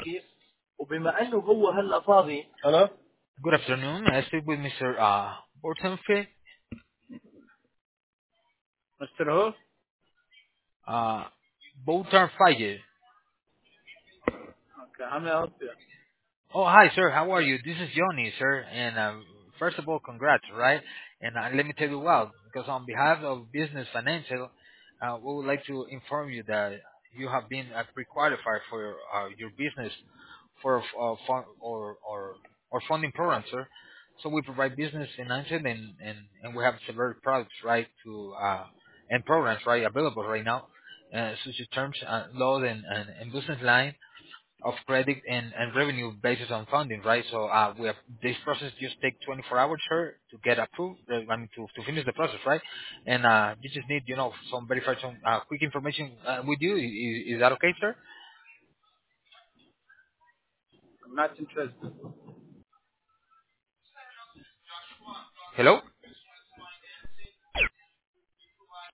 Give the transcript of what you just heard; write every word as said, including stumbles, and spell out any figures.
وبما انه هو هلا فاضي. Hello? Good afternoon. I speak with Mister Uh, Bortenfe. Mister Who? Uh, Botarfire. Okay, how may I help you? Oh, hi, sir. How are you? This is Johnny, sir. And uh, first of all, congrats, right? And uh, let me tell you well, because on behalf of Business Financial, uh, we would like to inform you that you have been uh, pre-qualified for your, uh, your business for uh, fund or or or funding program, sir. So we provide business financial and and and we have several products, right, to uh and programs, right, available right now, uh, such as terms, uh, laws and, and and business line of credit and, and revenue basis on funding, right? So uh, we have this process just take twenty-four hours, sir, to get approved. uh, I mean, to, to finish the process, right? And uh, you just need, you know, some verify some uh, quick information uh, with you. Is, is that okay, sir? I'm not interested. Hello.